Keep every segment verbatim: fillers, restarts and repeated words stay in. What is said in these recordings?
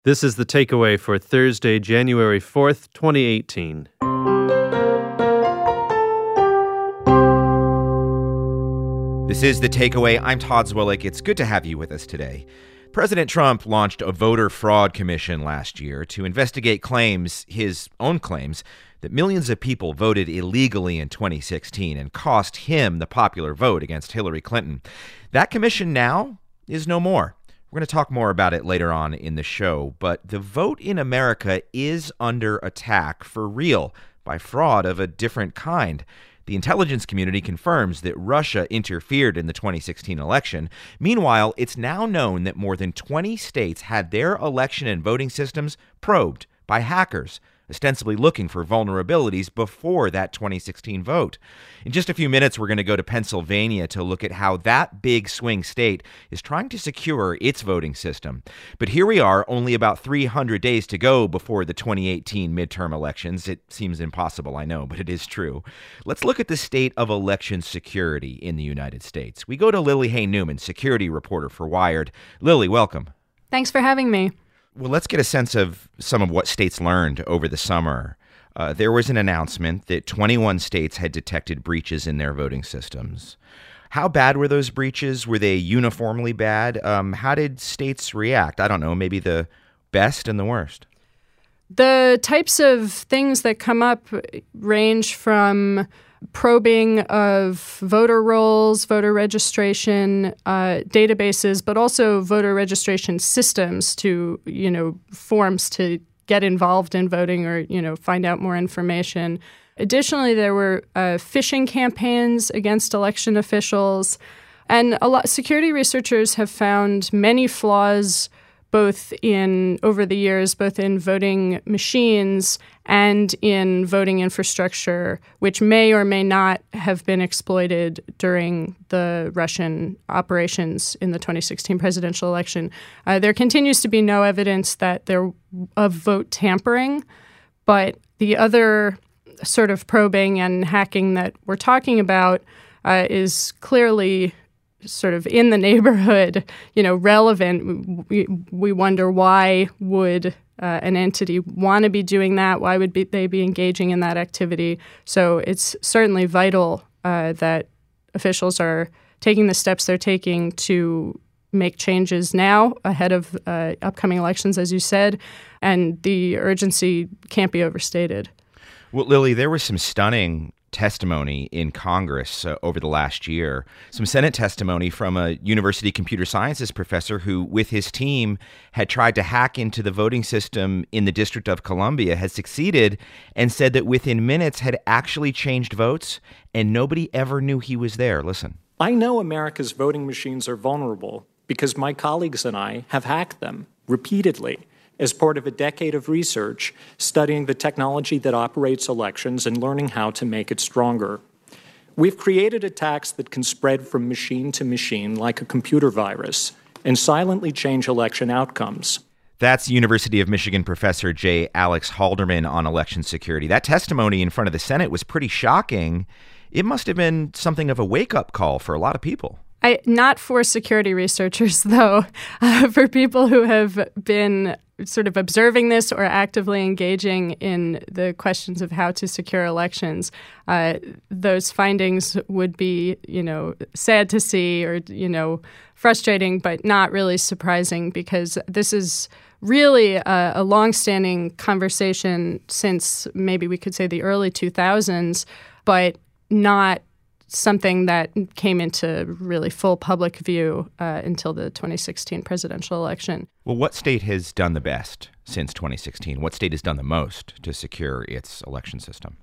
This is the takeaway for Thursday, January fourth, twenty eighteen. This is The Takeaway. I'm Todd Zwillich. It's good to have you with us today. President Trump launched a voter fraud commission last year to investigate claims, his own claims, that millions of people voted illegally in twenty sixteen and cost him the popular vote against Hillary Clinton. That commission now is no more. We're going to talk more about it later on in the show, but the vote in America is under attack for real by fraud of a different kind. The intelligence community confirms that Russia interfered in the twenty sixteen election. Meanwhile, it's now known that more than twenty states had their election and voting systems probed by hackers, ostensibly looking for vulnerabilities before that twenty sixteen vote. In just a few minutes, we're going to go to Pennsylvania to look at how that big swing state is trying to secure its voting system. But here we are, only about three hundred days to go before the twenty eighteen midterm elections. It seems impossible, I know, but it is true. Let's look at the state of election security in the United States. We go to Lily Hay Newman, security reporter for Wired. Lily, welcome. Thanks for having me. Well, let's get a sense of some of what states learned over the summer. Uh, there was an announcement that twenty-one states had detected breaches in their voting systems. How bad were those breaches? Were they uniformly bad? Um, how did states react? I don't know, maybe the best and the worst. The types of things that come up range from probing of voter rolls, voter registration uh, databases, but also voter registration systems to, you know, forms to get involved in voting or, you know, find out more information. Additionally, there were uh, phishing campaigns against election officials, and a lot security researchers have found many flaws both in over the years, both in voting machines and in voting infrastructure, which may or may not have been exploited during the Russian operations in the twenty sixteen presidential election. Uh, there continues to be no evidence that there of vote tampering, but the other sort of probing and hacking that we're talking about uh, is clearly sort of in the neighborhood, you know, relevant. We, we wonder why would uh, an entity want to be doing that? Why would be, they be engaging in that activity? So it's certainly vital uh, that officials are taking the steps they're taking to make changes now ahead of uh, upcoming elections, as you said, and the urgency can't be overstated. Well, Lily, there was some stunning testimony in Congress uh, over the last year, some Senate testimony from a university computer sciences professor who, with his team, had tried to hack into the voting system in the District of Columbia, had succeeded, and said that within minutes had actually changed votes, and nobody ever knew he was there. Listen. I know America's voting machines are vulnerable because my colleagues and I have hacked them repeatedly as part of a decade of research studying the technology that operates elections and learning how to make it stronger. We've created attacks that can spread from machine to machine like a computer virus and silently change election outcomes. That's University of Michigan professor J. Alex Halderman on election security. That testimony in front of the Senate was pretty shocking. It must have been something of a wake-up call for a lot of people. I, not for security researchers, though. Uh, for people who have been sort of observing this or actively engaging in the questions of how to secure elections, uh, those findings would be, you know, sad to see or, you know, frustrating, but not really surprising because this is really a, a longstanding conversation since maybe we could say the early two thousands, but not something that came into really full public view uh, until the twenty sixteen presidential election. Well, what state has done the best since twenty sixteen? What state has done the most to secure its election system?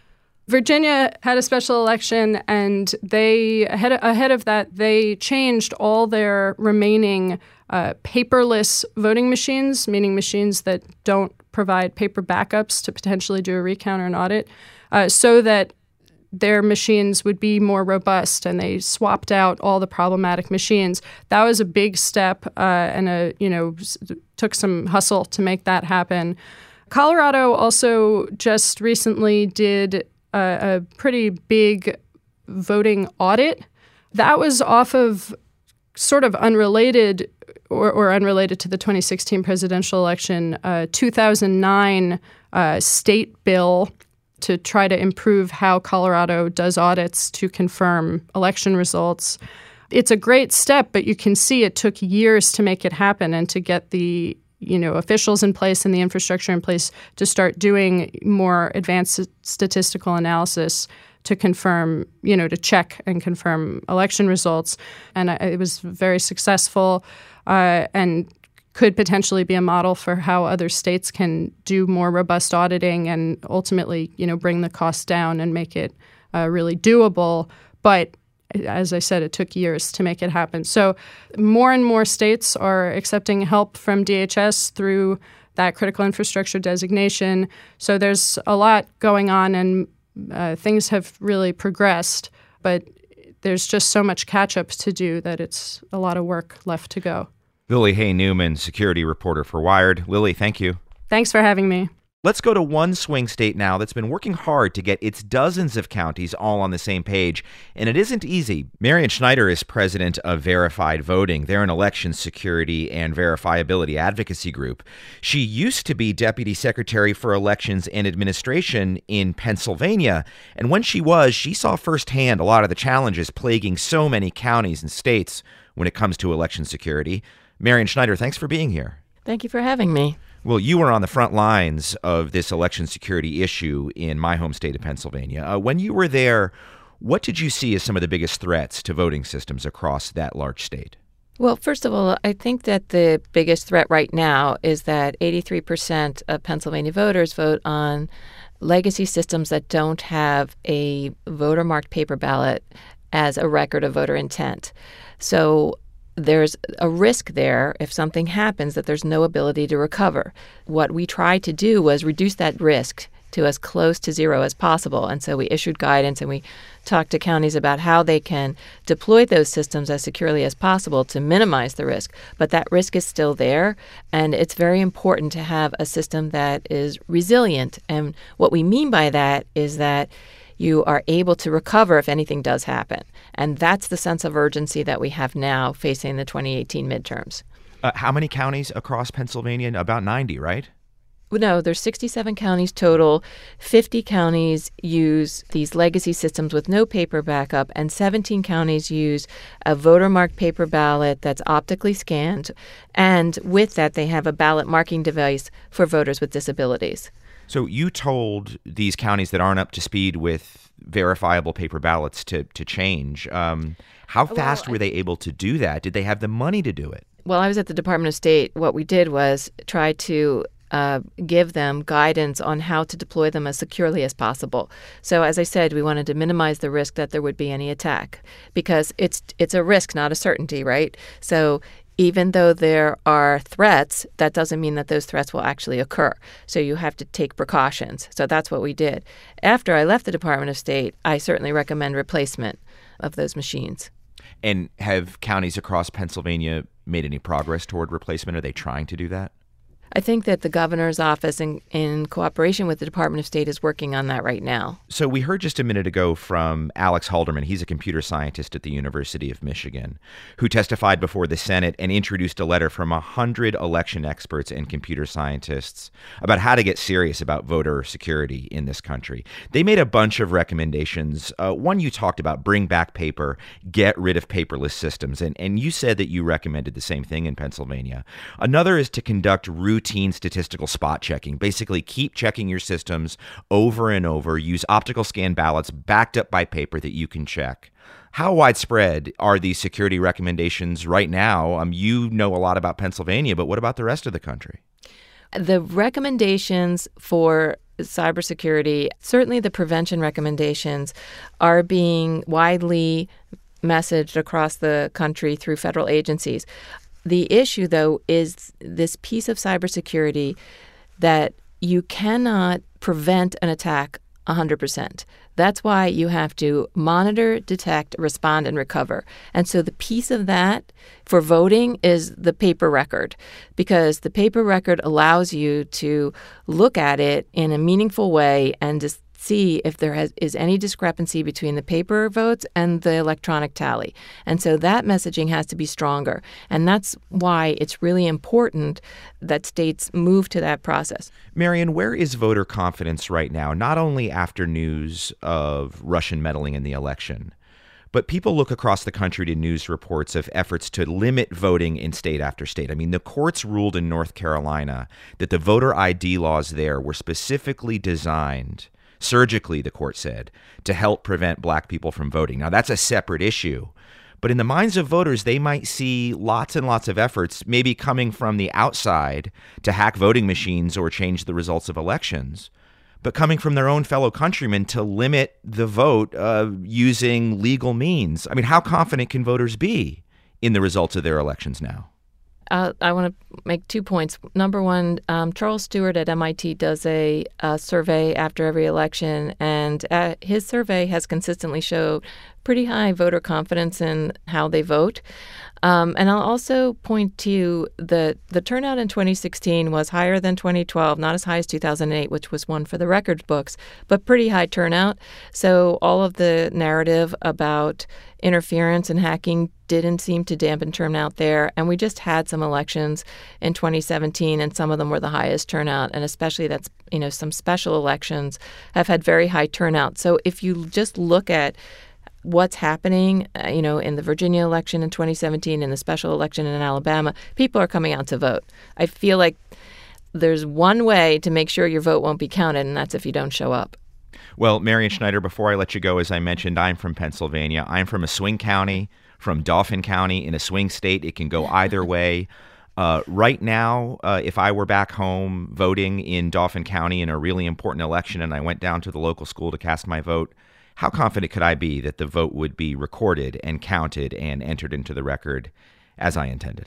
Virginia had a special election, and they ahead of, ahead of that, they changed all their remaining uh, paperless voting machines, meaning machines that don't provide paper backups to potentially do a recount or an audit, uh, so that their machines would be more robust, and they swapped out all the problematic machines. That was a big step, uh, and a you know took some hustle to make that happen. Colorado also just recently did a, a pretty big voting audit. That was off of sort of unrelated or, or unrelated to the twenty sixteen presidential election, a two thousand nine uh, state bill to try to improve how Colorado does audits to confirm election results. It's a great step, but you can see it took years to make it happen and to get the you know, officials in place and the infrastructure in place to start doing more advanced statistical analysis to confirm, you know, to check and confirm election results. And it was very successful uh, and could potentially be a model for how other states can do more robust auditing and ultimately, you know, bring the cost down and make it uh, really doable. But as I said, it took years to make it happen. So more and more states are accepting help from D H S through that critical infrastructure designation. So there's a lot going on, and uh, things have really progressed. But there's just so much catch-up to do that it's a lot of work left to go. Lily Hay Newman, security reporter for Wired. Lily, thank you. Thanks for having me. Let's go to one swing state now that's been working hard to get its dozens of counties all on the same page, and it isn't easy. Marion Schneider is president of Verified Voting. They're an election security and verifiability advocacy group. She used to be deputy secretary for elections and administration in Pennsylvania, and when she was, she saw firsthand a lot of the challenges plaguing so many counties and states when it comes to election security. Marion Schneider, thanks for being here. Thank you for having me. Well, you were on the front lines of this election security issue in my home state of Pennsylvania. Uh, when you were there, what did you see as some of the biggest threats to voting systems across that large state? Well, first of all, I think that the biggest threat right now is that eighty-three percent of Pennsylvania voters vote on legacy systems that don't have a voter-marked paper ballot as a record of voter intent. So there's a risk there if something happens that there's no ability to recover. What we tried to do was reduce that risk to as close to zero as possible. And so we issued guidance and we talked to counties about how they can deploy those systems as securely as possible to minimize the risk. But that risk is still there, and it's very important to have a system that is resilient. And what we mean by that is that you are able to recover if anything does happen. And that's the sense of urgency that we have now facing the twenty eighteen midterms. Uh, how many counties across Pennsylvania? About ninety, right? No, there's sixty-seven counties total. fifty counties use these legacy systems with no paper backup, and seventeen counties use a voter-marked paper ballot that's optically scanned. And with that, they have a ballot marking device for voters with disabilities. So you told these counties that aren't up to speed with verifiable paper ballots to, to change. Um, how fast well, were they able to do that? Did they have the money to do it? Well, I was at the Department of State. What we did was try to uh, give them guidance on how to deploy them as securely as possible. So as I said, we wanted to minimize the risk that there would be any attack, because it's it's a risk, not a certainty, right? So even though there are threats, that doesn't mean that those threats will actually occur. So you have to take precautions. So that's what we did. After I left the Department of State, I certainly recommend replacement of those machines. And have counties across Pennsylvania made any progress toward replacement? Are they trying to do that? I think that the governor's office, in, in cooperation with the Department of State, is working on that right now. So we heard just a minute ago from Alex Halderman. He's a computer scientist at the University of Michigan, who testified before the Senate and introduced a letter from one hundred election experts and computer scientists about how to get serious about voter security in this country. They made a bunch of recommendations. Uh, one you talked about, bring back paper, get rid of paperless systems. And, and you said that you recommended the same thing in Pennsylvania. Another is to conduct routine Routine statistical spot checking. Basically, keep checking your systems over and over. Use optical scan ballots backed up by paper that you can check. How widespread are these security recommendations right now? Um, you know a lot about Pennsylvania, but what about the rest of the country? The recommendations for cybersecurity, certainly the prevention recommendations, are being widely messaged across the country through federal agencies. The issue, though, is this piece of cybersecurity that you cannot prevent an attack one hundred percent. That's why you have to monitor, detect, respond, and recover. And so the piece of that for voting is the paper record, because the paper record allows you to look at it in a meaningful way and just see if there has, is any discrepancy between the paper votes and the electronic tally. And so that messaging has to be stronger. And that's why it's really important that states move to that process. Marian, where is voter confidence right now, not only after news of Russian meddling in the election, but people look across the country to news reports of efforts to limit voting in state after state. I mean, the courts ruled in North Carolina that the voter I D laws there were specifically designed, surgically, the court said, to help prevent black people from voting. Now, that's a separate issue. But in the minds of voters, they might see lots and lots of efforts, maybe coming from the outside, to hack voting machines or change the results of elections, but coming from their own fellow countrymen to limit the vote uh, using legal means. I mean, how confident can voters be in the results of their elections now? Uh, I want to make two points. Number one, um, Charles Stewart at M I T does a, a survey after every election, and uh, his survey has consistently showed pretty high voter confidence in how they vote. Um, and I'll also point to the the turnout in twenty sixteen was higher than twenty twelve, not as high as two thousand eight, which was one for the record books, but pretty high turnout. So all of the narrative about interference and hacking didn't seem to dampen turnout there. And we just had some elections in twenty seventeen, and some of them were the highest turnout. And especially that's, you know, some special elections have had very high turnout. So if you just look at what's happening, uh, you know, in the Virginia election in twenty seventeen and the special election in Alabama, people are coming out to vote. I feel like there's one way to make sure your vote won't be counted, and that's if you don't show up. Well, Marian Schneider, before I let you go, as I mentioned, I'm from Pennsylvania. I'm from a swing county, from Dauphin County. In a swing state, it can go either way. Uh, right now, uh, if I were back home voting in Dauphin County in a really important election and I went down to the local school to cast my vote, how confident could I be that the vote would be recorded and counted and entered into the record as I intended?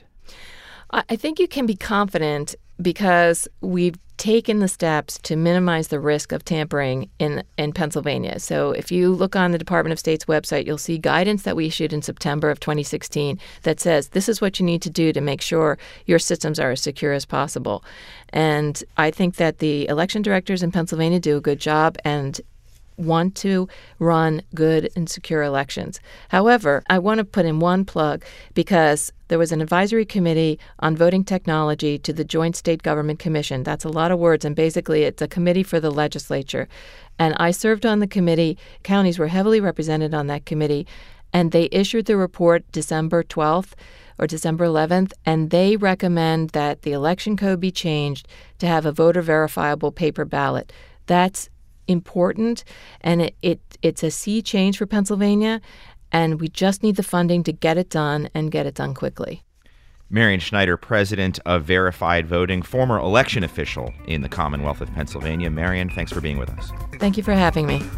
I think you can be confident because we've taken the steps to minimize the risk of tampering in, in Pennsylvania. So if you look on the Department of State's website, you'll see guidance that we issued in September of twenty sixteen that says this is what you need to do to make sure your systems are as secure as possible. And I think that the election directors in Pennsylvania do a good job and want to run good and secure elections. However, I want to put in one plug because there was an advisory committee on voting technology to the Joint State Government Commission. That's a lot of words, and basically it's a committee for the legislature. And I served on the committee. Counties were heavily represented on that committee, and they issued the report December twelfth or December eleventh, and they recommend that the election code be changed to have a voter verifiable paper ballot. That's important, and it, it it's a sea change for Pennsylvania, and we just need the funding to get it done and get it done quickly. Marian Schneider, president of Verified Voting, former election official in the Commonwealth of Pennsylvania. Marian, thanks for being with us. Thank you for having me.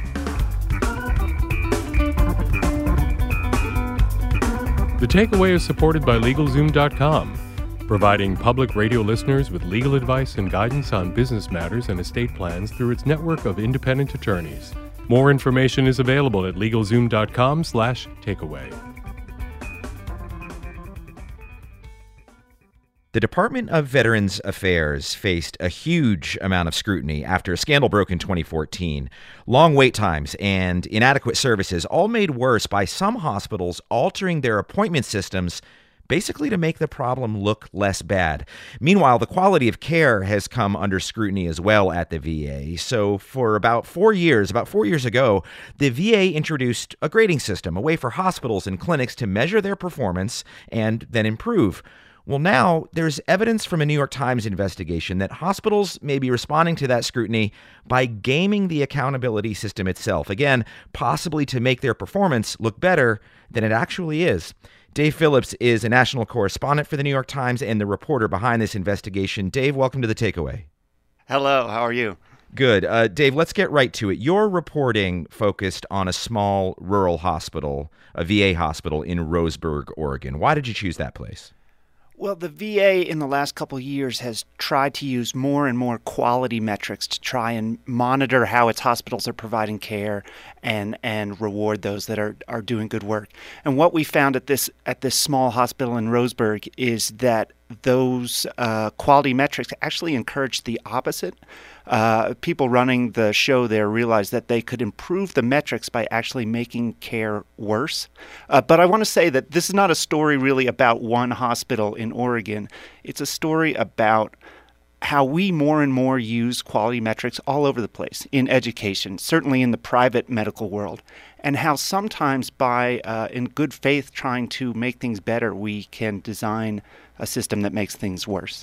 The Takeaway is supported by LegalZoom dot com, providing public radio listeners with legal advice and guidance on business matters and estate plans through its network of independent attorneys. More information is available at LegalZoom dot com slash takeaway. The Department of Veterans Affairs faced a huge amount of scrutiny after a scandal broke in twenty fourteen. Long wait times and inadequate services, all made worse by some hospitals altering their appointment systems basically to make the problem look less bad. Meanwhile, the quality of care has come under scrutiny as well at the V A. So for about four years, about four years ago, the V A introduced a grading system, a way for hospitals and clinics to measure their performance and then improve. Well, now there's evidence from a New York Times investigation that hospitals may be responding to that scrutiny by gaming the accountability system itself. Again, possibly to make their performance look better than it actually is. Dave Phillips is a national correspondent for the New York Times and the reporter behind this investigation. Dave, welcome to The Takeaway. Hello, how are you? Good. Uh, Dave, let's get right to it. Your reporting focused on a small rural hospital, a V A hospital in Roseburg, Oregon. Why did you choose that place? Well, the V A in the last couple of years has tried to use more and more quality metrics to try and monitor how its hospitals are providing care and and reward those that are, are doing good work. And what we found at this at this small hospital in Roseburg is that those uh, quality metrics actually encouraged the opposite. Uh, people running the show there realized that they could improve the metrics by actually making care worse. Uh, but I want to say that this is not a story really about one hospital in Oregon. It's a story about how we more and more use quality metrics all over the place in education, certainly in the private medical world, and how sometimes by, uh, in good faith, trying to make things better, we can design a system that makes things worse.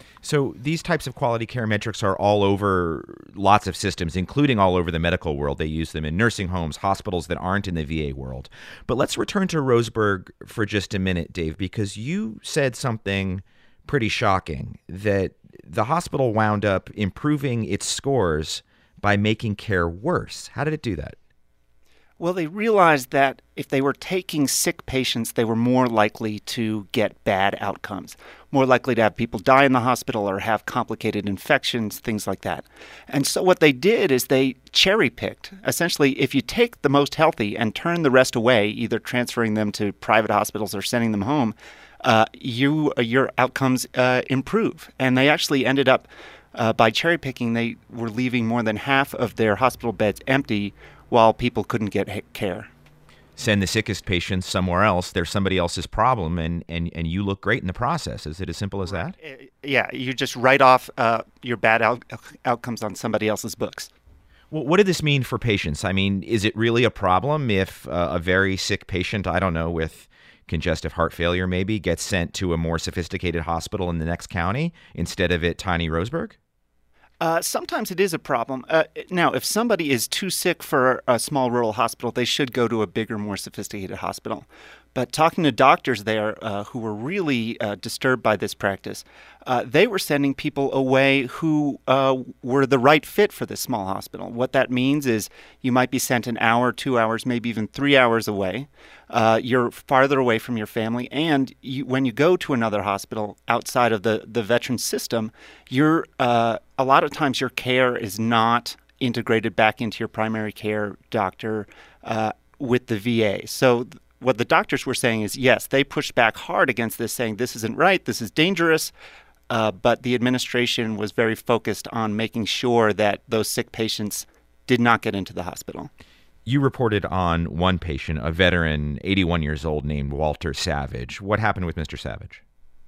So these types of quality care metrics are all over lots of systems, including all over the medical world. They use them in nursing homes, hospitals that aren't in the V A world. But let's return to Roseburg for just a minute, Dave, because you said something pretty shocking, that the hospital wound up improving its scores by making care worse. How did it do that? Well, they realized that if they were taking sick patients, they were more likely to get bad outcomes, more likely to have people die in the hospital or have complicated infections, things like that. And so what they did is they cherry-picked. Essentially, if you take the most healthy and turn the rest away, either transferring them to private hospitals or sending them home, uh, you uh, your outcomes uh, improve. And they actually ended up, uh, by cherry-picking, they were leaving more than half of their hospital beds empty while people couldn't get care. Send the sickest patients somewhere else. They're somebody else's problem, and, and, and you look great in the process. Is it as simple as that? Yeah, you just write off uh, your bad out- outcomes on somebody else's books. Well, what did this mean for patients? I mean, is it really a problem if uh, a very sick patient, I don't know, with congestive heart failure maybe, gets sent to a more sophisticated hospital in the next county instead of at tiny Roseburg? Uh, sometimes it is a problem. Uh, now, if somebody is too sick for a small rural hospital, they should go to a bigger, more sophisticated hospital. But talking to doctors there uh, who were really uh, disturbed by this practice, uh, they were sending people away who uh, were the right fit for this small hospital. What that means is you might be sent an hour, two hours, maybe even three hours away. Uh, you're farther away from your family, and you, when you go to another hospital outside of the, the veteran system, you're uh, a lot of times your care is not integrated back into your primary care doctor uh, with the V A. So th- what the doctors were saying is, yes, they pushed back hard against this, saying this isn't right, this is dangerous, uh, but the administration was very focused on making sure that those sick patients did not get into the hospital. You reported on one patient, a veteran, eighty-one years old, named Walter Savage. What happened with Mister Savage?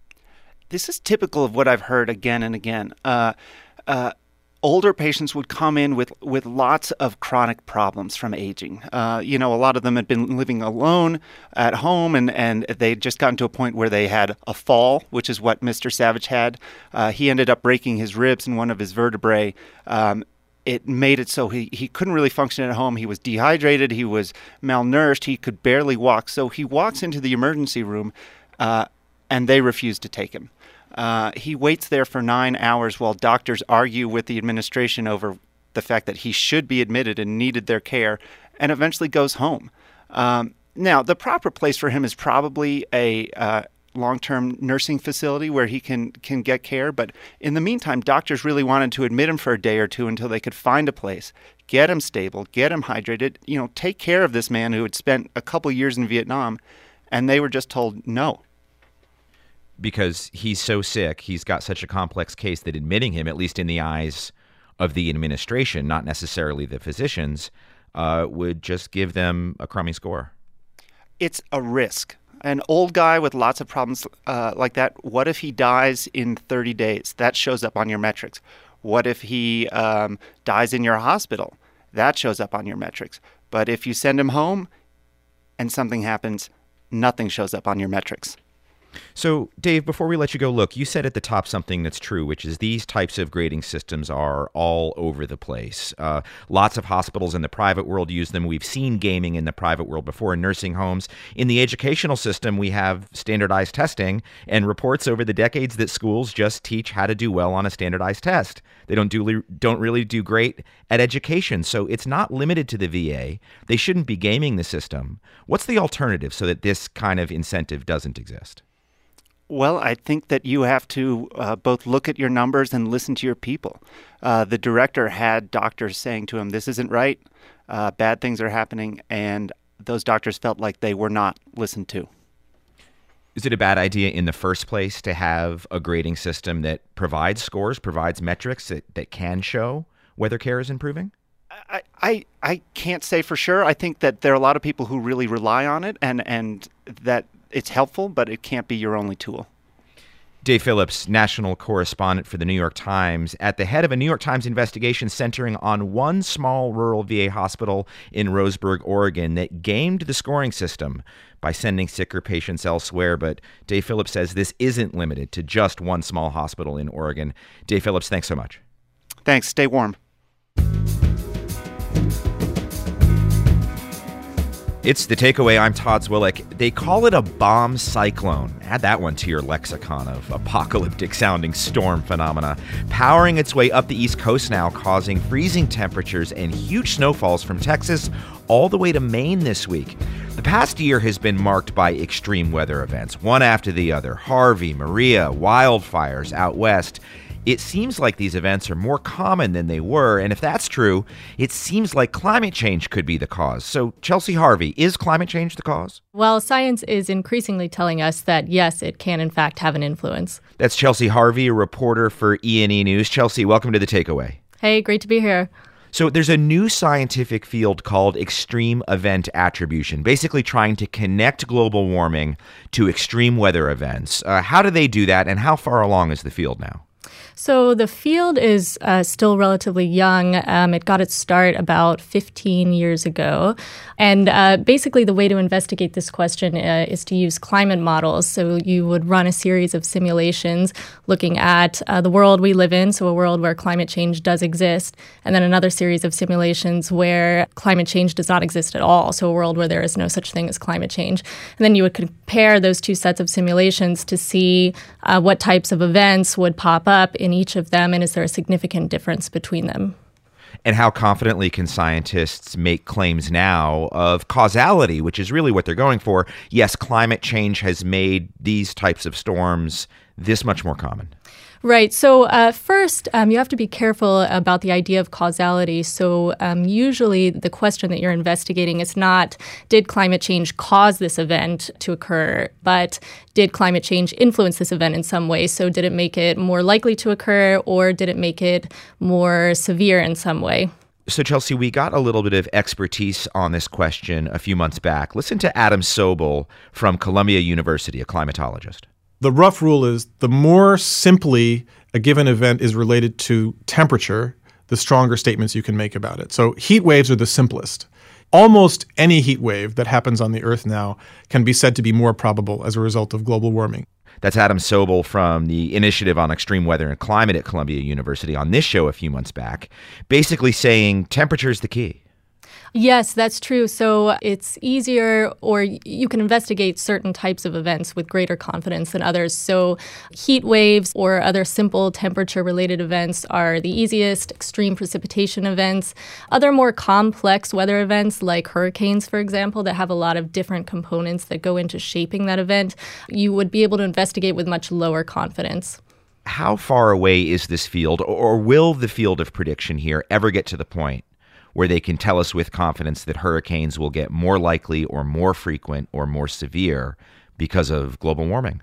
This is typical of what I've heard again and again. Uh, uh, older patients would come in with, with lots of chronic problems from aging. Uh, you know, a lot of them had been living alone at home, and, and they'd just gotten to a point where they had a fall, which is what Mister Savage had. Uh, he ended up breaking his ribs and one of his vertebrae. Um, It made it so he, he couldn't really function at home. He was dehydrated. He was malnourished. He could barely walk. So he walks into the emergency room, uh, and they refuse to take him. Uh, he waits there for nine hours while doctors argue with the administration over the fact that he should be admitted and needed their care, and eventually goes home. Um, now, the proper place for him is probably a uh, long-term nursing facility where he can can get care. But in the meantime, doctors really wanted to admit him for a day or two until they could find a place, get him stable, get him hydrated, you know, take care of this man who had spent a couple years in Vietnam, and they were just told no. Because he's so sick, he's got such a complex case that admitting him, at least in the eyes of the administration, not necessarily the physicians, uh, would just give them a crummy score. It's a risk. An old guy with lots of problems uh, like that, what if he dies in thirty days? That shows up on your metrics. What if he um, dies in your hospital? That shows up on your metrics. But if you send him home and something happens, nothing shows up on your metrics. So, Dave, before we let you go, look, you said at the top something that's true, which is these types of grading systems are all over the place. Uh, lots of hospitals in the private world use them. We've seen gaming in the private world before in nursing homes. In the educational system, we have standardized testing and reports over the decades that schools just teach how to do well on a standardized test. They don't do don't really do great at education. So it's not limited to the V A. They shouldn't be gaming the system. What's the alternative so that this kind of incentive doesn't exist? Well, I think that you have to uh, both look at your numbers and listen to your people. Uh, the director had doctors saying to him, this isn't right, uh, bad things are happening, and those doctors felt like they were not listened to. Is it a bad idea in the first place to have a grading system that provides scores, provides metrics that, that can show whether care is improving? I, I I can't say for sure. I think that there are a lot of people who really rely on it and, and that it's helpful, but it can't be your only tool. Dave Phillips, national correspondent for the New York Times, at the head of a New York Times investigation centering on one small rural V A hospital in Roseburg, Oregon, that gamed the scoring system by sending sicker patients elsewhere. But Dave Phillips says this isn't limited to just one small hospital in Oregon. Dave Phillips, thanks so much. Thanks. Stay warm. It's The Takeaway. I'm Todd Zwillich. They call it a bomb cyclone. Add that one to your lexicon of apocalyptic-sounding storm phenomena. Powering its way up the East Coast now, causing freezing temperatures and huge snowfalls from Texas all the way to Maine this week. The past year has been marked by extreme weather events, one after the other. Harvey, Maria, wildfires out west. It seems like these events are more common than they were, and if that's true, it seems like climate change could be the cause. So, Chelsea Harvey, is climate change the cause? Well, science is increasingly telling us that, yes, it can in fact have an influence. That's Chelsea Harvey, a reporter for E and E News. Chelsea, welcome to The Takeaway. Hey, great to be here. So there's a new scientific field called extreme event attribution, basically trying to connect global warming to extreme weather events. Uh, how do they do that, and how far along is the field now? So the field is uh, still relatively young. Um, it got its start about fifteen years ago. And uh, basically the way to investigate this question uh, is to use climate models. So you would run a series of simulations looking at uh, the world we live in, so a world where climate change does exist, and then another series of simulations where climate change does not exist at all, so a world where there is no such thing as climate change. And then you would compare those two sets of simulations to see uh, what types of events would pop up in each of them, and is there a significant difference between them? And how confidently can scientists make claims now of causality, which is really what they're going for? Yes, climate change has made these types of storms this much more common. Right. So uh, first, um, you have to be careful about the idea of causality. So um, usually the question that you're investigating is not, did climate change cause this event to occur, but did climate change influence this event in some way? So did it make it more likely to occur, or did it make it more severe in some way? So, Chelsea, we got a little bit of expertise on this question a few months back. Listen to Adam Sobel from Columbia University, a climatologist. The rough rule is the more simply a given event is related to temperature, the stronger statements you can make about it. So heat waves are the simplest. Almost any heat wave that happens on the Earth now can be said to be more probable as a result of global warming. That's Adam Sobel from the Initiative on Extreme Weather and Climate at Columbia University on this show a few months back, basically saying temperature is the key. Yes, that's true. So it's easier, or you can investigate certain types of events with greater confidence than others. So heat waves or other simple temperature-related events are the easiest. Extreme precipitation events. Other more complex weather events like hurricanes, for example, that have a lot of different components that go into shaping that event, you would be able to investigate with much lower confidence. How far away is this field, or will the field of prediction here ever get to the point where they can tell us with confidence that hurricanes will get more likely or more frequent or more severe because of global warming?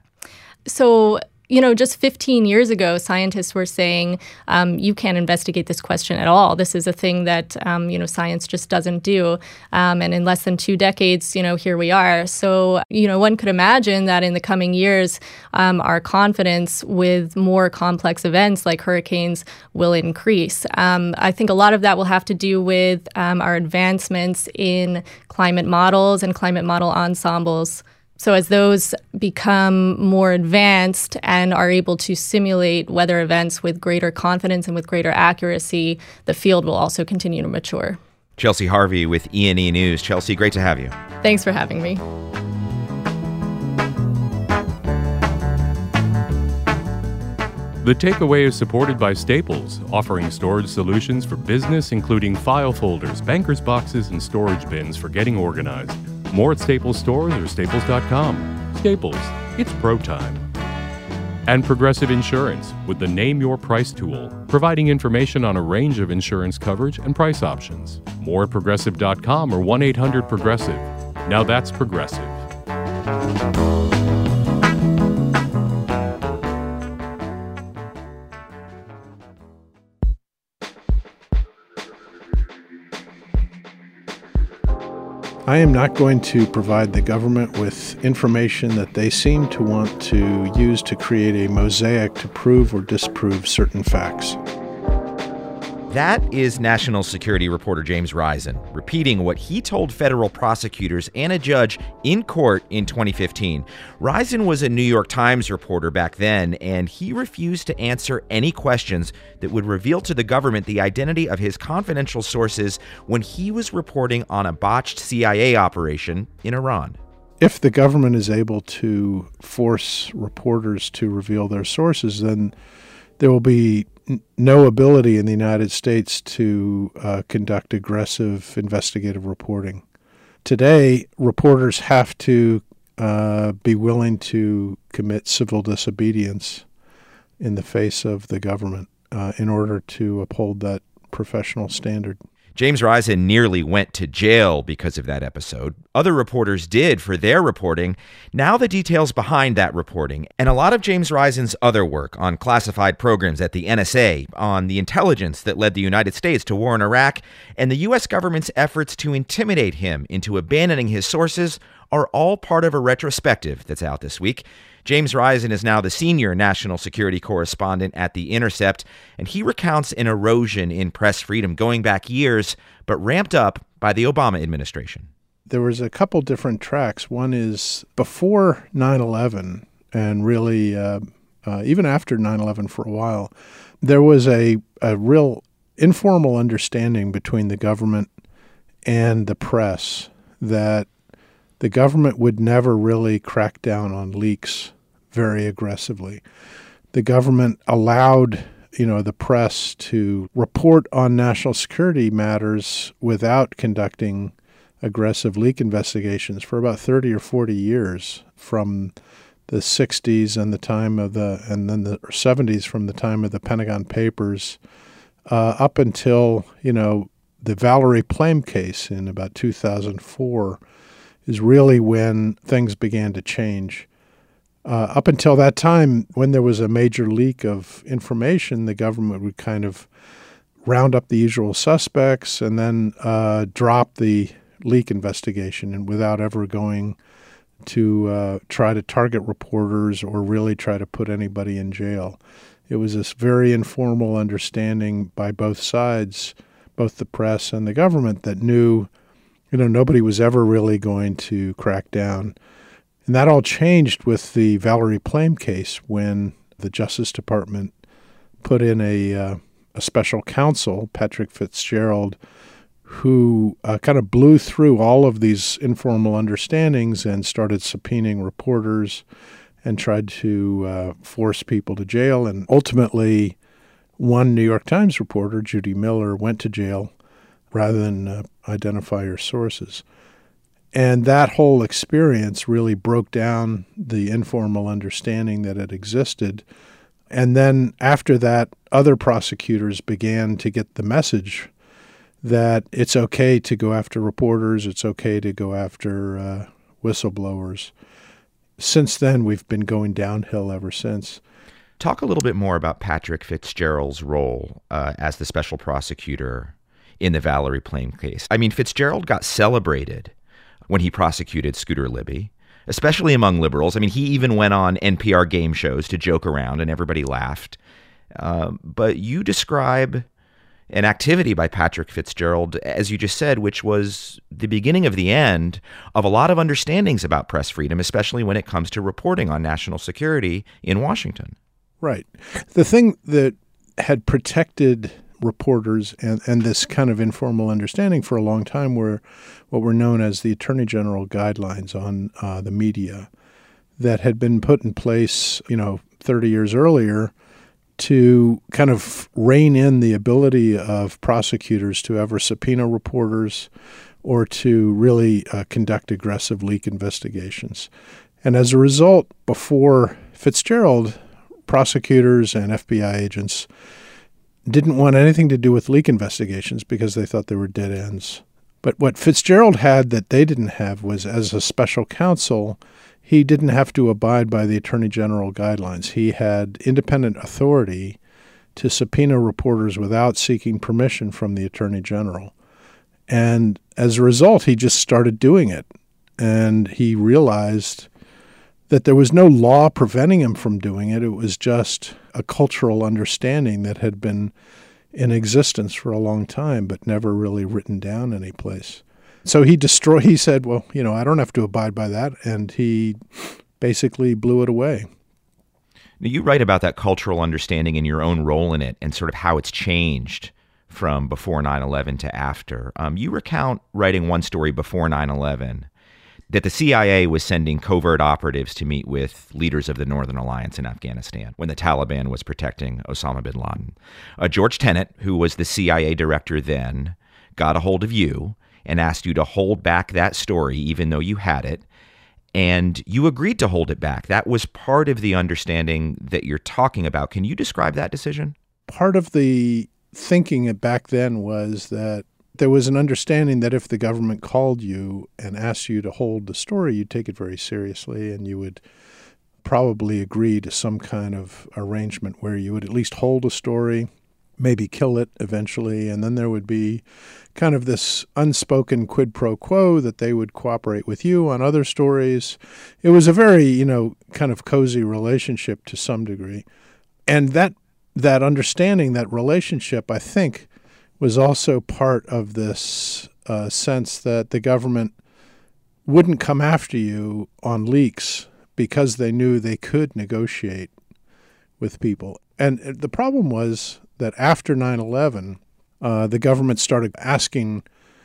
So, you know, just fifteen years ago, scientists were saying, um, you can't investigate this question at all. This is a thing that, um, you know, science just doesn't do. Um, and in less than two decades, you know, here we are. So, you know, one could imagine that in the coming years, um, our confidence with more complex events like hurricanes will increase. Um, I think a lot of that will have to do with um, our advancements in climate models and climate model ensembles. So as those become more advanced and are able to simulate weather events with greater confidence and with greater accuracy, the field will also continue to mature. Chelsea Harvey with E and E News. Chelsea, great to have you. Thanks for having me. The Takeaway is supported by Staples, offering storage solutions for business, including file folders, banker's boxes, and storage bins for getting organized. More at Staples stores or staples dot com. Staples, it's pro time. And Progressive Insurance with the Name Your Price tool, providing information on a range of insurance coverage and price options. More at progressive dot com or one eight hundred progressive. Now that's Progressive. I am not going to provide the government with information that they seem to want to use to create a mosaic to prove or disprove certain facts. That is National Security reporter James Risen repeating what he told federal prosecutors and a judge in court in twenty fifteen. Risen was a New York Times reporter back then, and he refused to answer any questions that would reveal to the government the identity of his confidential sources when he was reporting on a botched C I A operation in Iran. If the government is able to force reporters to reveal their sources, then there will be no ability in the United States to uh, conduct aggressive investigative reporting. Today, reporters have to uh, be willing to commit civil disobedience in the face of the government uh, in order to uphold that professional standard. James Risen nearly went to jail because of that episode. Other reporters did for their reporting. Now the details behind that reporting and a lot of James Risen's other work on classified programs at the N S A, on the intelligence that led the United States to war in Iraq, and the U S government's efforts to intimidate him into abandoning his sources are all part of a retrospective that's out this week. James Risen is now the senior national security correspondent at The Intercept, and he recounts an erosion in press freedom going back years, but ramped up by the Obama administration. There was a couple different tracks. One is before nine eleven, and really uh, uh, even after nine eleven for a while, there was a, a real informal understanding between the government and the press that the government would never really crack down on leaks very aggressively. The government allowed, you know, the press to report on national security matters without conducting aggressive leak investigations for about thirty or forty years, from the sixties and the time of the, and then the seventies from the time of the Pentagon Papers, uh, up until, you know, the Valerie Plame case in about two thousand four. Is really when things began to change. Uh, up until that time, when there was a major leak of information, the government would kind of round up the usual suspects and then uh, drop the leak investigation, and without ever going to uh, try to target reporters or really try to put anybody in jail. It was this very informal understanding by both sides, both the press and the government, that knew You know, nobody was ever really going to crack down. And that all changed with the Valerie Plame case, when the Justice Department put in a, uh, a special counsel, Patrick Fitzgerald, who uh, kind of blew through all of these informal understandings and started subpoenaing reporters and tried to uh, force people to jail. And ultimately, one New York Times reporter, Judy Miller, went to jail rather than uh, identify her sources. And that whole experience really broke down the informal understanding that had existed. And then after that, other prosecutors began to get the message that it's okay to go after reporters, it's okay to go after uh, whistleblowers. Since then, we've been going downhill ever since. Talk a little bit more about Patrick Fitzgerald's role uh, as the special prosecutor in the Valerie Plame case. I mean, Fitzgerald got celebrated when he prosecuted Scooter Libby, especially among liberals. I mean, he even went on N P R game shows to joke around, and everybody laughed. Uh, but you describe an activity by Patrick Fitzgerald, as you just said, which was the beginning of the end of a lot of understandings about press freedom, especially when it comes to reporting on national security in Washington. Right. The thing that had protected reporters and, and this kind of informal understanding for a long time were what were known as the Attorney General guidelines on uh, the media that had been put in place, you know, thirty years earlier to kind of rein in the ability of prosecutors to ever subpoena reporters or to really uh, conduct aggressive leak investigations. And as a result, before Fitzgerald, prosecutors and F B I agents didn't want anything to do with leak investigations because they thought they were dead ends. But what Fitzgerald had that they didn't have was, as a special counsel, he didn't have to abide by the Attorney General guidelines. He had independent authority to subpoena reporters without seeking permission from the Attorney General. And as a result, he just started doing it. And he realized that there was no law preventing him from doing it. It was just a cultural understanding that had been in existence for a long time, but never really written down anyplace. So he destroyed, he said, well, you know, I don't have to abide by that. And he basically blew it away. Now, you write about that cultural understanding and your own role in it and sort of how it's changed from before nine eleven to after. Um, you recount writing one story before nine eleven that the C I A was sending covert operatives to meet with leaders of the Northern Alliance in Afghanistan when the Taliban was protecting Osama bin Laden. Uh, George Tenet, who was the C I A director then, got a hold of you and asked you to hold back that story even though you had it, and you agreed to hold it back. That was part of the understanding that you're talking about. Can you describe that decision? Part of the thinking back then was that there was an understanding that if the government called you and asked you to hold the story, you'd take it very seriously, and you would probably agree to some kind of arrangement where you would at least hold a story, maybe kill it eventually, and then there would be kind of this unspoken quid pro quo that they would cooperate with you on other stories. It was a very, you know, kind of cozy relationship to some degree. And that that understanding, that relationship, I think, was also part of this uh, sense that the government wouldn't come after you on leaks because they knew they could negotiate with people. And the problem was that after nine eleven, uh, the government started asking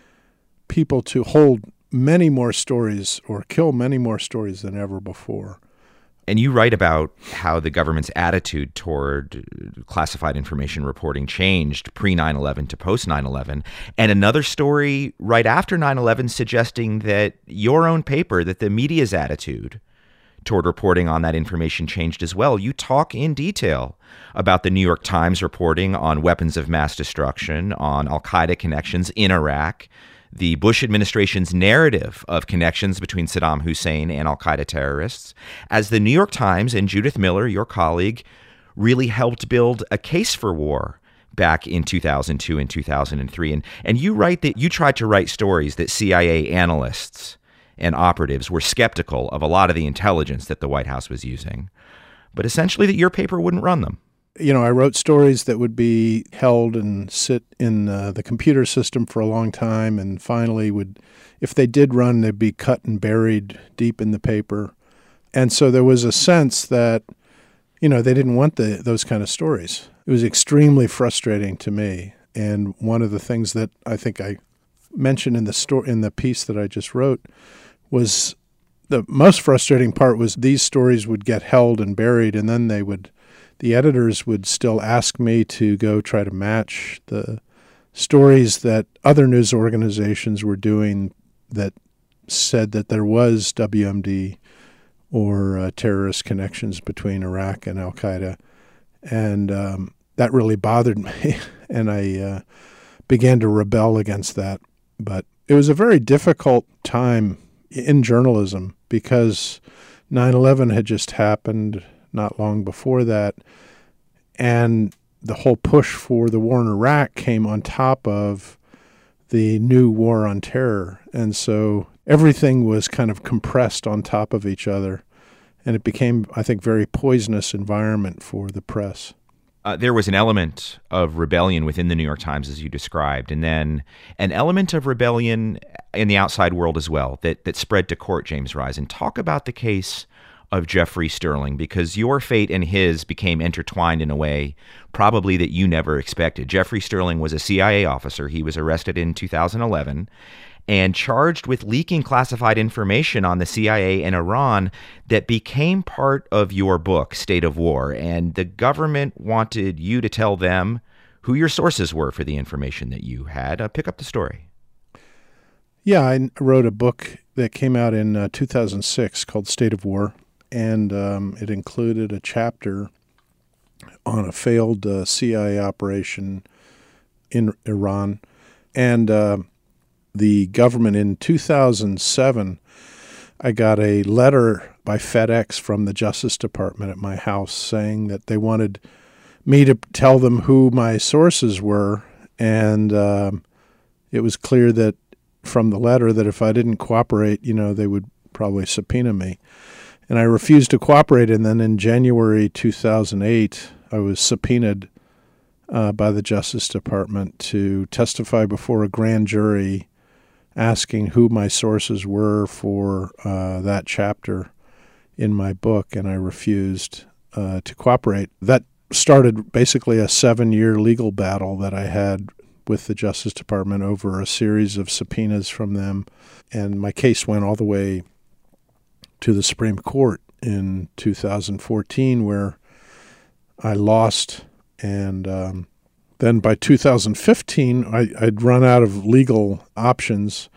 people to hold many more stories or kill many more stories than ever before. And you write about how the government's attitude toward classified information reporting changed pre nine eleven to post nine eleven. And another story right after nine eleven suggesting that your own paper, that the media's attitude toward reporting on that information changed as well. You talk in detail about the New York Times reporting on weapons of mass destruction, on al-Qaeda connections in Iraq, the Bush administration's narrative of connections between Saddam Hussein and al-Qaeda terrorists, as the New York Times and Judith Miller, your colleague, really helped build a case for war back in two thousand two and two thousand three. And, and you write that you tried to write stories that C I A analysts and operatives were skeptical of a lot of the intelligence that the White House was using, but essentially that your paper wouldn't run them. You know, I wrote stories that would be held and sit in uh, the computer system for a long time, and finally would, if they did run, they'd be cut and buried deep in the paper. And so there was a sense that, you know, they didn't want the, those kind of stories. It was extremely frustrating to me. And one of the things that I think I mentioned in the sto- in the piece that I just wrote was the most frustrating part was these stories would get held and buried, and then they would, the editors would still ask me to go try to match the stories that other news organizations were doing that said that there was W M D or uh, terrorist connections between Iraq and al-Qaeda. And um, that really bothered me, and I uh, began to rebel against that. But it was a very difficult time in journalism because nine eleven had just happened not long before that, and the whole push for the war in Iraq came on top of the new war on terror. And so everything was kind of compressed on top of each other, and it became, I think, very poisonous environment for the press. Uh, there was an element of rebellion within the New York Times, as you described, and then an element of rebellion in the outside world as well that, that spread to court, James Risen. Talk about the case of Jeffrey Sterling, because your fate and his became intertwined in a way probably that you never expected. Jeffrey Sterling was a C I A officer. He was arrested in two thousand eleven and charged with leaking classified information on the C I A and Iran that became part of your book, State of War. And the government wanted you to tell them who your sources were for the information that you had. Uh, pick up the story. Yeah, I wrote a book that came out in uh, two thousand six called State of War, and um, it included a chapter on a failed uh, C I A operation in Iran. And uh, the government in two thousand seven, I got a letter by FedEx from the Justice Department at my house saying that they wanted me to tell them who my sources were, and um, it was clear that from the letter that if I didn't cooperate, you know, they would probably subpoena me. And I refused to cooperate, and then in January two thousand eight, I was subpoenaed uh, by the Justice Department to testify before a grand jury asking who my sources were for uh, that chapter in my book, and I refused uh, to cooperate. That started basically a seven-year legal battle that I had with the Justice Department over a series of subpoenas from them, and my case went all the way to the Supreme Court in two thousand fourteen, where I lost, and um, then by two thousand fifteen, I, I'd run out of legal options,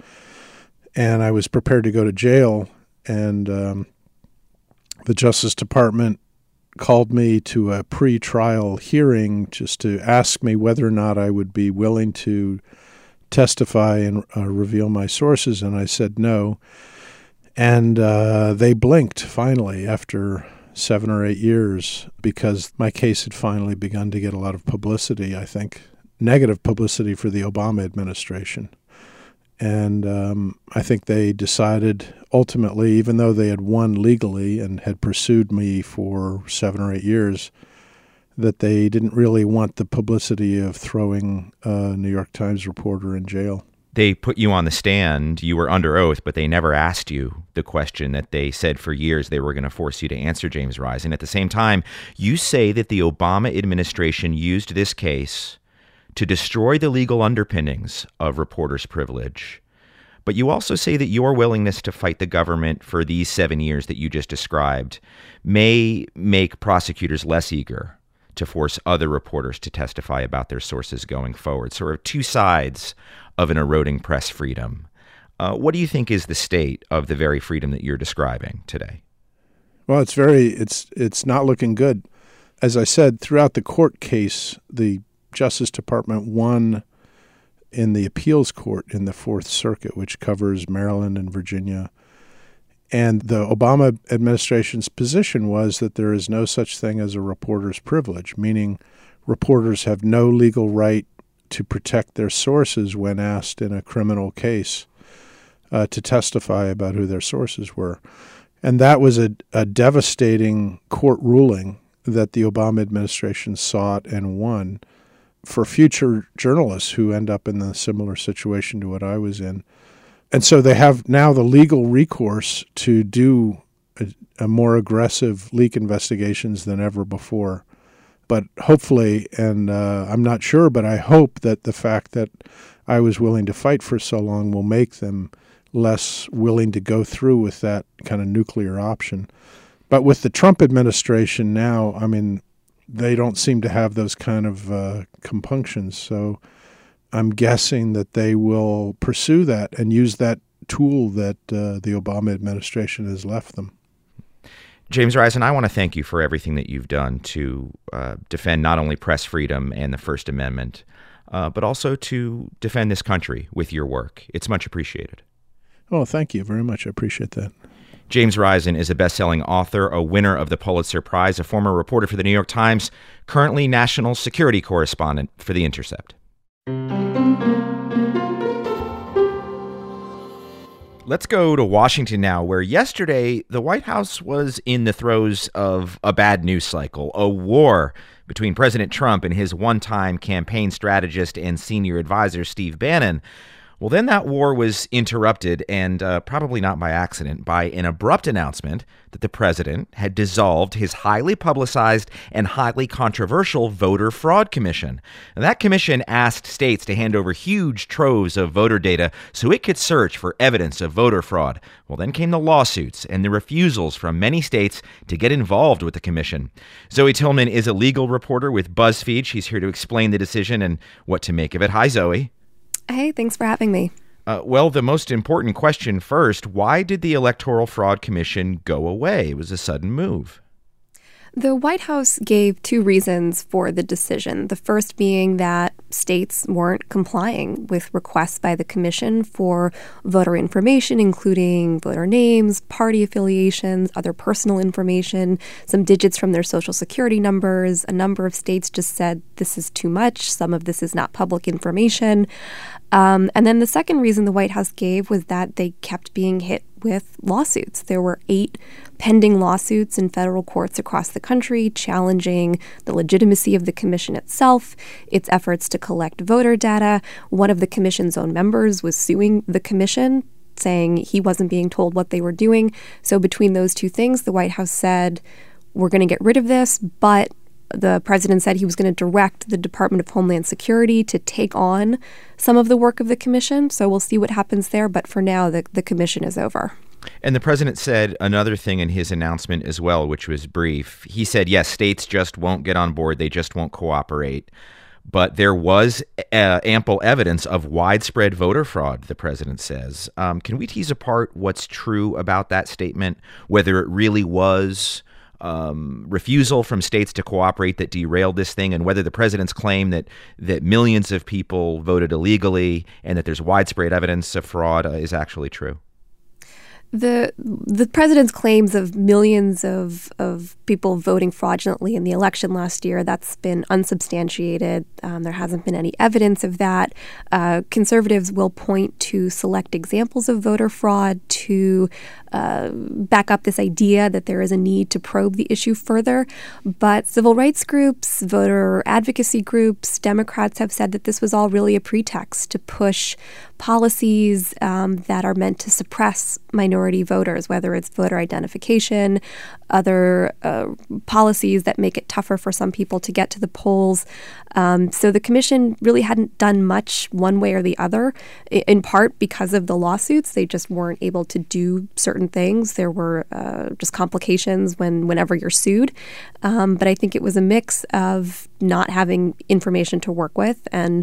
and I was prepared to go to jail, and um, the Justice Department called me to a pre-trial hearing just to ask me whether or not I would be willing to testify and uh, reveal my sources, and I said no. And uh, they blinked, finally, after seven or eight years, because my case had finally begun to get a lot of publicity, I think, negative publicity for the Obama administration. And um, I think they decided ultimately, even though they had won legally and had pursued me for seven or eight years, that they didn't really want the publicity of throwing a New York Times reporter in jail. They put you on the stand, you were under oath, but they never asked you the question that they said for years they were going to force you to answer, James Risen. At the same time, you say that the Obama administration used this case to destroy the legal underpinnings of reporters' privilege. But you also say that your willingness to fight the government for these seven years that you just described may make prosecutors less eager to force other reporters to testify about their sources going forward. Sort of two sides of an eroding press freedom. Uh, what do you think is the state of the very freedom that you're describing today? Well, it's very, it's it's not looking good. As I said, throughout the court case, the Justice Department won in the appeals court in the Fourth Circuit, which covers Maryland and Virginia. And the Obama administration's position was that there is no such thing as a reporter's privilege, meaning reporters have no legal right to protect their sources when asked in a criminal case uh, to testify about who their sources were. And that was a, a devastating court ruling that the Obama administration sought and won for future journalists who end up in a similar situation to what I was in. And so they have now the legal recourse to do a, a more aggressive leak investigations than ever before. But hopefully, and uh, I'm not sure, but I hope that the fact that I was willing to fight for so long will make them less willing to go through with that kind of nuclear option. But with the Trump administration now, I mean, they don't seem to have those kind of uh, compunctions. So I'm guessing that they will pursue that and use that tool that uh, the Obama administration has left them. James Risen, I want to thank you for everything that you've done to uh, defend not only press freedom and the First Amendment, uh, but also to defend this country with your work. It's much appreciated. Oh, thank you very much. I appreciate that. James Risen is a best-selling author, a winner of the Pulitzer Prize, a former reporter for the New York Times, currently national security correspondent for The Intercept. Let's go to Washington now, where yesterday the White House was in the throes of a bad news cycle, a war between President Trump and his one-time campaign strategist and senior advisor, Steve Bannon. Well, then that war was interrupted, and uh, probably not by accident, by an abrupt announcement that the president had dissolved his highly publicized and highly controversial Voter Fraud Commission. And that commission asked states to hand over huge troves of voter data so it could search for evidence of voter fraud. Well, then came the lawsuits and the refusals from many states to get involved with the commission. Zoe Tillman is a legal reporter with BuzzFeed. She's here to explain the decision and what to make of it. Hi, Zoe. Hey, thanks for having me. Uh, well, the most important question first, why did the Electoral Fraud Commission go away? It was a sudden move. The White House gave two reasons for the decision. The first being that states weren't complying with requests by the commission for voter information, including voter names, party affiliations, other personal information, some digits from their social security numbers. A number of states just said this is too much. Some of this is not public information. Um, and then the second reason the White House gave was that they kept being hit with lawsuits. There were eight pending lawsuits in federal courts across the country challenging the legitimacy of the commission itself, its efforts to collect voter data. One of the commission's own members was suing the commission, saying he wasn't being told what they were doing. So between those two things, the White House said, we're going to get rid of this, but the president said he was going to direct the Department of Homeland Security to take on some of the work of the commission. So we'll see what happens there. But for now, the, the commission is over. And the president said another thing in his announcement as well, which was brief. He said, yes, states just won't get on board. They just won't cooperate. But there was uh, ample evidence of widespread voter fraud, the president says. Um, can we tease apart what's true about that statement, whether it really was Um, refusal from states to cooperate that derailed this thing, and whether the president's claim that that millions of people voted illegally and that there's widespread evidence of fraud uh, is actually true? The the president's claims of millions of, of people voting fraudulently in the election last year, that's been unsubstantiated. Um, there hasn't been any evidence of that. Uh, conservatives will point to select examples of voter fraud to uh, back up this idea that there is a need to probe the issue further. But civil rights groups, voter advocacy groups, Democrats have said that this was all really a pretext to push policies um, that are meant to suppress minority voters, whether it's voter identification, other uh, policies that make it tougher for some people to get to the polls. Um, so the commission really hadn't done much one way or the other, in part because of the lawsuits. They just weren't able to do certain things. There were uh, just complications when whenever you're sued. Um, but I think it was a mix of not having information to work with and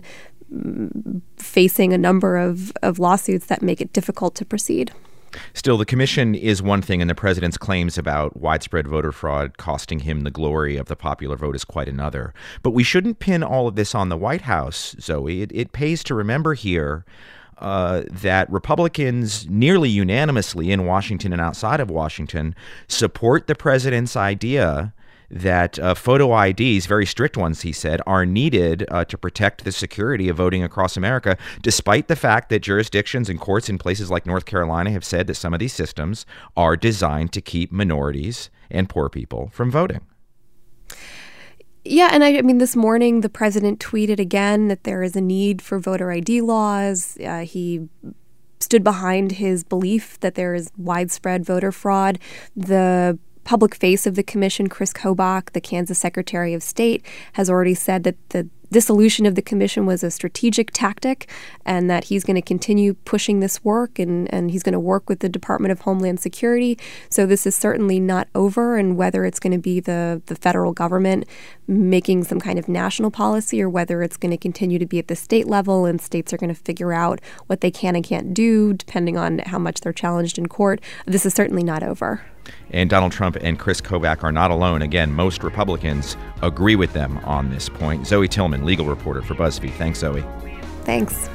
facing a number of, of lawsuits that make it difficult to proceed. Still, the commission is one thing, and the president's claims about widespread voter fraud costing him the glory of the popular vote is quite another. But we shouldn't pin all of this on the White House, Zoe. It, it pays to remember here uh, that Republicans nearly unanimously in Washington and outside of Washington support the president's idea that uh, photo I Ds, very strict ones, he said, are needed uh, to protect the security of voting across America, despite the fact that jurisdictions and courts in places like North Carolina have said that some of these systems are designed to keep minorities and poor people from voting. Yeah, and I, I mean, this morning the president tweeted again that there is a need for voter I D laws. Uh, he stood behind his belief that there is widespread voter fraud. The public face of the commission, Chris Kobach, the Kansas Secretary of State, has already said that the dissolution of the commission was a strategic tactic and that he's going to continue pushing this work and, and he's going to work with the Department of Homeland Security. So this is certainly not over, and whether it's going to be the, the federal government making some kind of national policy or whether it's going to continue to be at the state level and states are going to figure out what they can and can't do depending on how much they're challenged in court, this is certainly not over. And Donald Trump and Chris Kobach are not alone. Again, most Republicans agree with them on this point. Zoe Tillman, legal reporter for BuzzFeed. Thanks, Zoe. Thanks.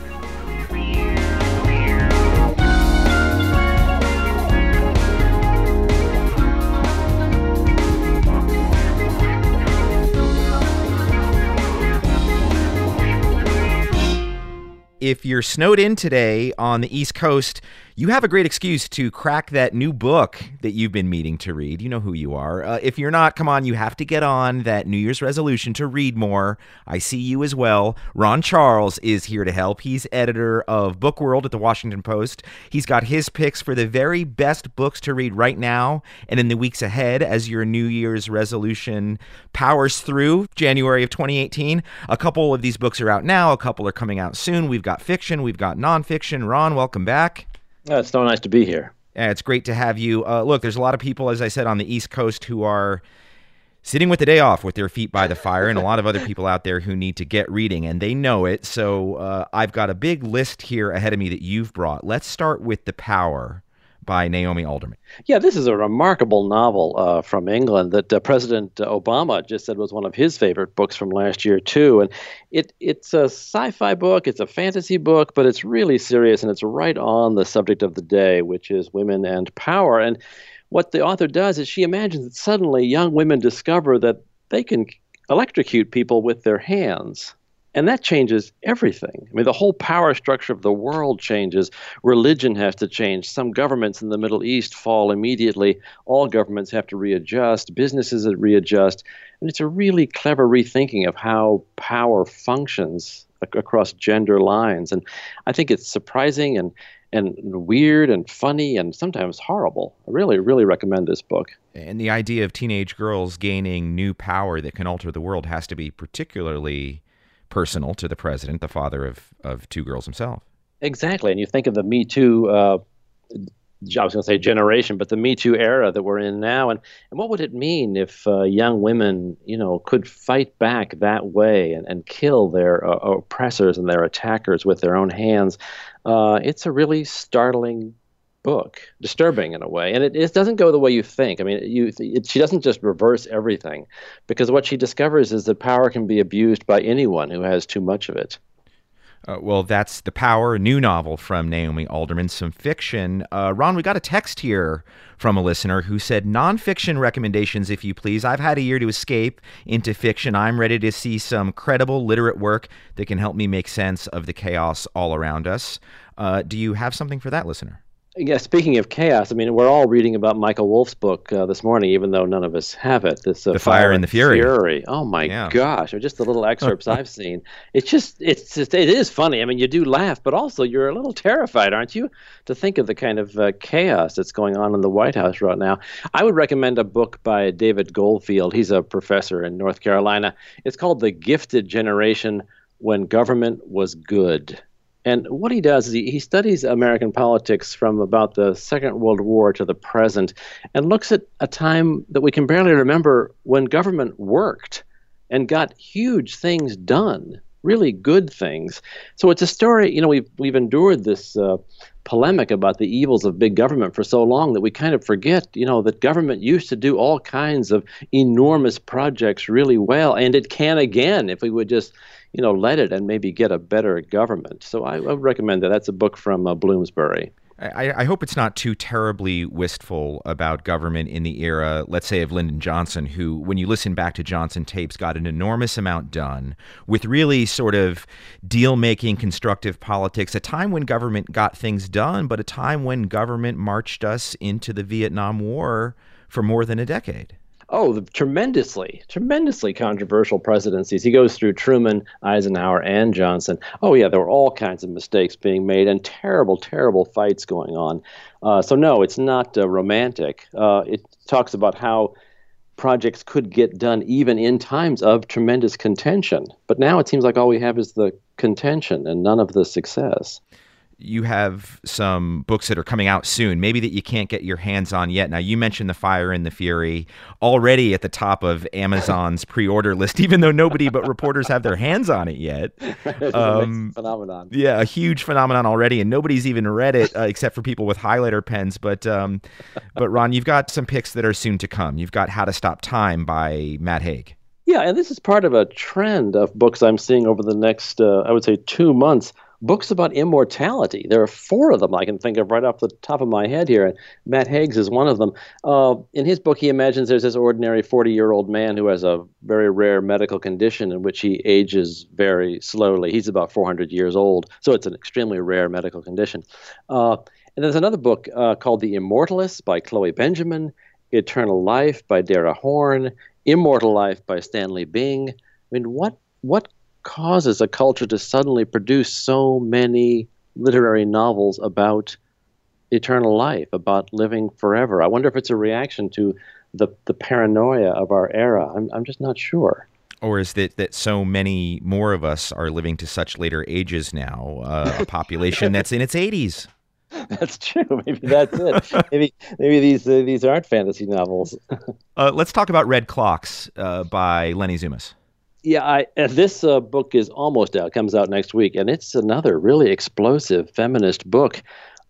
If you're snowed in today on the East Coast, you have a great excuse to crack that new book that you've been meaning to read. You know who you are. Uh, if you're not, come on, you have to get on that New Year's resolution to read more. I see you as well. Ron Charles is here to help. He's editor of Book World at the Washington Post. He's got his picks for the very best books to read right now and in the weeks ahead as your New Year's resolution powers through January of twenty eighteen. A couple of these books are out now. A couple are coming out soon. We've got fiction. We've got nonfiction. Ron, welcome back. Oh, it's so nice to be here. Yeah, it's great to have you. Uh, look, there's a lot of people, as I said, on the East Coast who are sitting with the day off with their feet by the fire, and a lot of other people out there who need to get reading, and they know it. So uh, I've got a big list here ahead of me that you've brought. Let's start with The Power by Naomi Alderman. Yeah, this is a remarkable novel uh, from England that uh, President Obama just said was one of his favorite books from last year, too. And it it's a sci-fi book, it's a fantasy book, but it's really serious, and it's right on the subject of the day, which is women and power. And what the author does is she imagines that suddenly young women discover that they can electrocute people with their hands. And that changes everything. I mean, the whole power structure of the world changes. Religion has to change. Some governments in the Middle East fall immediately. All governments have to readjust. Businesses readjust. And it's a really clever rethinking of how power functions ac- across gender lines. And I think it's surprising and, and weird and funny and sometimes horrible. I really, really recommend this book. And the idea of teenage girls gaining new power that can alter the world has to be particularly personal to the president, the father of, of two girls himself. Exactly. And you think of the Me Too, uh, I was going to say generation, but the Me Too era that we're in now. And, and what would it mean if uh, young women, you know, could fight back that way and, and kill their uh, oppressors and their attackers with their own hands? Uh, it's a really startling book, disturbing in a way, and it, it doesn't go the way you think. I mean, you it, she doesn't just reverse everything, because what she discovers is that power can be abused by anyone who has too much of it. Uh, well, that's The Power, a new novel from Naomi Alderman, some fiction. Uh, Ron, we got a text here from a listener who said, nonfiction recommendations, if you please. I've had a year to escape into fiction. I'm ready to see some credible, literate work that can help me make sense of the chaos all around us. Uh, do you have something for that, listener? Yeah, speaking of chaos, I mean, we're all reading about Michael Wolff's book uh, this morning, even though none of us have it. This uh, The Fire and the Fury. Fury. Oh my yeah. gosh! Or just the little excerpts I've seen. It's just, it's just, it is funny. I mean, you do laugh, but also you're a little terrified, aren't you, to think of the kind of uh, chaos that's going on in the White House right now. I would recommend a book by David Goldfield. He's a professor in North Carolina. It's called The Gifted Generation: When Government Was Good. And what he does is he, he studies American politics from about the Second World War to the present and looks at a time that we can barely remember when government worked and got huge things done, really good things. So it's a story, you know, we've, we've endured this uh, polemic about the evils of big government for so long that we kind of forget, you know, that government used to do all kinds of enormous projects really well, and it can again if we would just you know, let it and maybe get a better government. So I, I would recommend that. That's a book from uh, Bloomsbury. I, I hope it's not too terribly wistful about government in the era, let's say, of Lyndon Johnson, who, when you listen back to Johnson tapes, got an enormous amount done with really sort of deal-making, constructive politics, a time when government got things done, but a time when government marched us into the Vietnam War for more than a decade. Oh, the tremendously, tremendously controversial presidencies. He goes through Truman, Eisenhower, and Johnson. Oh, yeah, there were all kinds of mistakes being made and terrible, terrible fights going on. Uh, so, no, it's not uh, romantic. Uh, it talks about how projects could get done even in times of tremendous contention. But now it seems like all we have is the contention and none of the success. You have some books that are coming out soon, maybe that you can't get your hands on yet. Now, you mentioned The Fire and the Fury, already at the top of Amazon's pre-order list, even though nobody but reporters have their hands on it yet. It's um, a phenomenon. Yeah, a huge phenomenon already, and nobody's even read it uh, except for people with highlighter pens. But, um, but Ron, you've got some picks that are soon to come. You've got How to Stop Time by Matt Haig. Yeah, and this is part of a trend of books I'm seeing over the next, uh, I would say, two months. Books about immortality. There are four of them I can think of right off the top of my head here. And Matt Haig's is one of them. Uh, in his book, he imagines there's this ordinary forty-year-old man who has a very rare medical condition in which he ages very slowly. He's about four hundred years old, so it's an extremely rare medical condition. Uh, and there's another book uh, called The Immortalists by Chloe Benjamin, Eternal Life by Dara Horn, Immortal Life by Stanley Bing. I mean, what what causes a culture to suddenly produce so many literary novels about eternal life, about living forever? I wonder if it's a reaction to the the paranoia of our era. I'm I'm just not sure. Or is it that so many more of us are living to such later ages now, uh, a population that's in its eighties? That's true. Maybe that's it. maybe maybe these uh, these aren't fantasy novels. uh, let's talk about Red Clocks uh, by Lenny Zumas. Yeah, I, uh, this uh, book is almost out. It comes out next week, and it's another really explosive feminist book.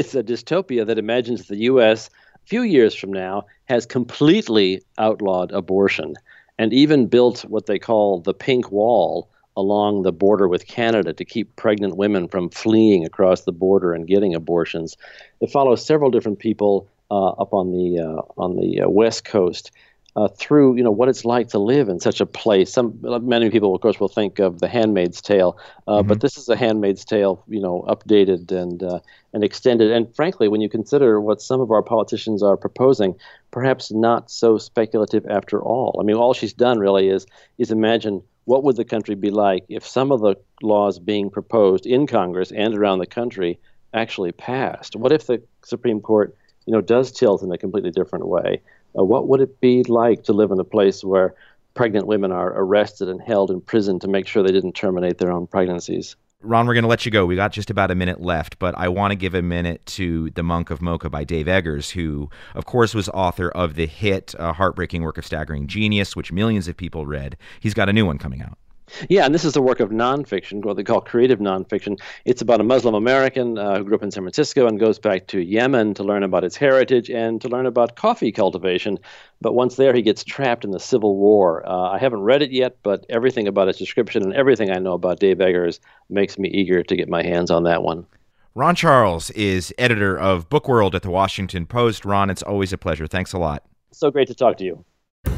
It's a dystopia that imagines the U S a few years from now has completely outlawed abortion and even built what they call the pink wall along the border with Canada to keep pregnant women from fleeing across the border and getting abortions. It follows several different people uh, up on the uh, on the uh, West Coast uh, through you know what it's like to live in such a place. Some many people, of course, will think of The Handmaid's Tale, uh, mm-hmm. but this is a Handmaid's Tale, you know, updated and uh, and extended. And frankly, when you consider what some of our politicians are proposing, perhaps not so speculative after all. I mean, all she's done really is is imagine. What would the country be like if some of the laws being proposed in Congress and around the country actually passed? What if the Supreme Court, you know, does tilt in a completely different way? Uh, what would it be like to live in a place where pregnant women are arrested and held in prison to make sure they didn't terminate their own pregnancies? Ron, we're going to let you go. We got just about a minute left, but I want to give a minute to The Monk of Mocha by Dave Eggers, who, of course, was author of the hit uh, heartbreaking work of Staggering Genius, which millions of people read. He's got a new one coming out. Yeah, and this is the work of nonfiction, what they call creative nonfiction. It's about a Muslim American uh, who grew up in San Francisco and goes back to Yemen to learn about its heritage and to learn about coffee cultivation. But once there, he gets trapped in the Civil War. Uh, I haven't read it yet, but everything about its description and everything I know about Dave Eggers makes me eager to get my hands on that one. Ron Charles is editor of Book World at the Washington Post. Ron, it's always a pleasure. Thanks a lot. So great to talk to you.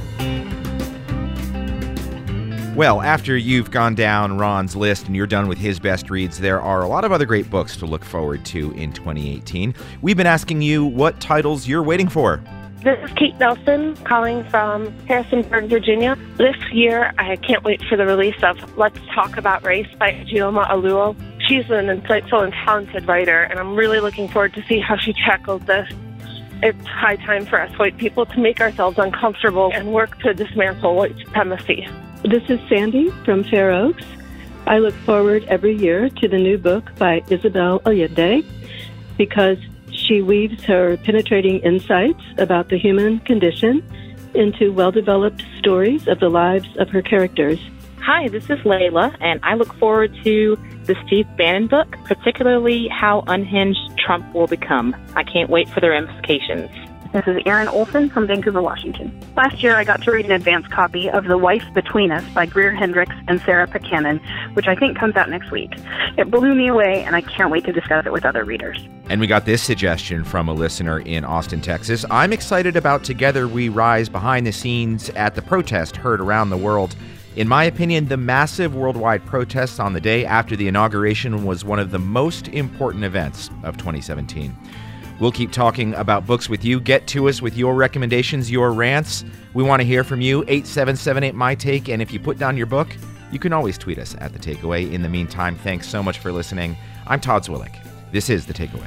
Well, after you've gone down Ron's list and you're done with his best reads, there are a lot of other great books to look forward to in twenty eighteen. We've been asking you what titles you're waiting for. This is Kate Nelson calling from Harrisonburg, Virginia. This year, I can't wait for the release of Let's Talk About Race by Chioma Aluo. She's an insightful and talented writer, and I'm really looking forward to see how she tackles this. It's high time for us white people to make ourselves uncomfortable and work to dismantle white supremacy. This is Sandy from Fair Oaks. I look forward every year to the new book by Isabel Allende because she weaves her penetrating insights about the human condition into well-developed stories of the lives of her characters. Hi, this is Layla, and I look forward to the Steve Bannon book, particularly how unhinged Trump will become. I can't wait for the ramifications. This is Erin Olson from Vancouver, Washington. Last year, I got to read an advance copy of The Wife Between Us by Greer Hendricks and Sarah Buchanan, which I think comes out next week. It blew me away, and I can't wait to discuss it with other readers. And we got this suggestion from a listener in Austin, Texas. I'm excited about Together We Rise behind the scenes at the protest heard around the world. In my opinion, the massive worldwide protests on the day after the inauguration was one of the most important events of twenty seventeen. We'll keep talking about books with you. Get to us with your recommendations, your rants. We want to hear from you, eight seven seven eight, M Y Take. And if you put down your book, you can always tweet us at The Takeaway. In the meantime, thanks so much for listening. I'm Todd Zwillich. This is The Takeaway.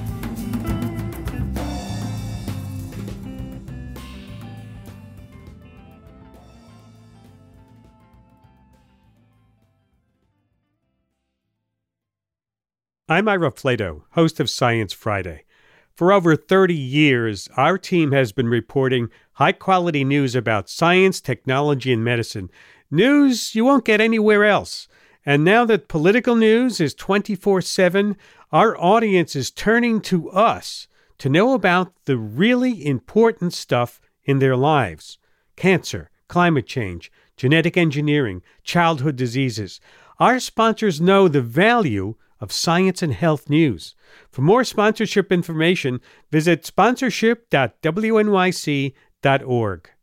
I'm Ira Flato, host of Science Friday. For over thirty years, our team has been reporting high-quality news about science, technology, and medicine. News you won't get anywhere else. And now that political news is twenty-four seven, our audience is turning to us to know about the really important stuff in their lives. Cancer, climate change, genetic engineering, childhood diseases. Our sponsors know the value of science and health news. For more sponsorship information, visit sponsorship dot w n y c dot org.